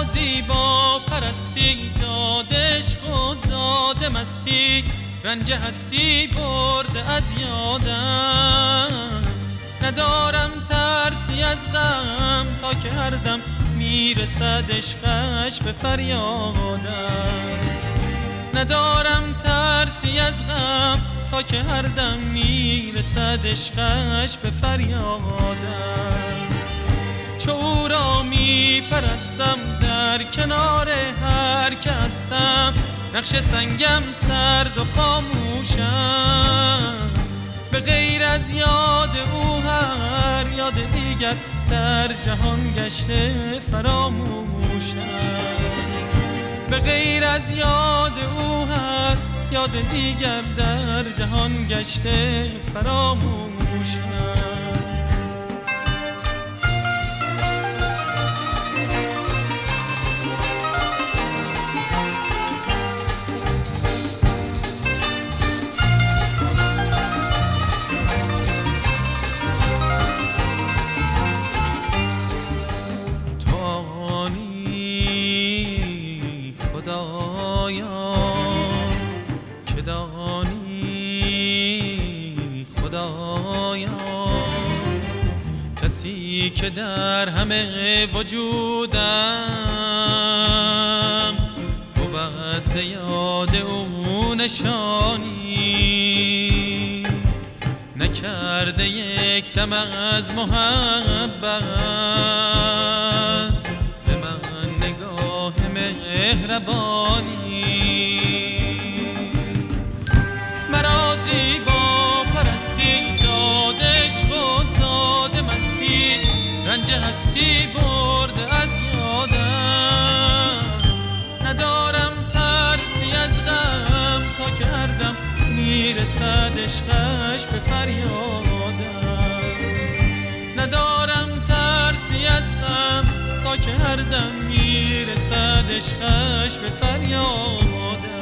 مرا زیبا پرستی داد عشق و داد مستی، رنج هستی برده از یادم. ندارم ترسی از غم تا که هر دم میرسد عشقش به فریادم. ندارم ترسی از غم تا که هر دم میرسد عشقش به فریادم. چو او را میپرستم در کنار هر که هستم، نقش سنگم سرد و خاموشم. به غیر از یاد او هر یاد دیگر در جهان گشته فراموشم. به غیر از یاد او هر یاد دیگر در جهان گشته فراموشم. که دانی خدایا، کسی که در همه وجودم بود ز یاد او نشانی. نکرده یک دم از محبت به من نگاه مهربانی. مرا زیبا پرستی داد عشق و داد مستی، رنج هستی برده از یادم. ندارم ترسی از غم تا که هر دم میرسد عشقش به فریادم. ندارم ترسی از غم تا که هر دم میرسد عشقش به فریادم.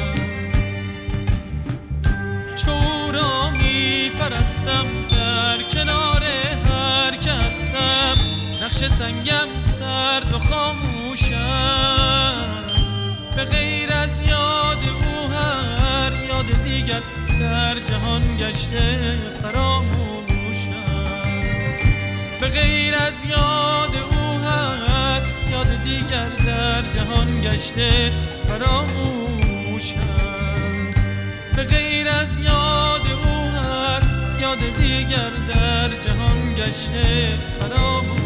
چو او را میپرستم در کنار هر که هستم، نقش سنگم سرد و خاموشم. به غیر از یاد او هر یاد دیگر در جهان گشته فراموشم. به غیر از یاد او هر یاد دیگر در جهان گشته فراموشم. به غیر از یاد او هر یاد دیگر در جهان گشته فراموشم.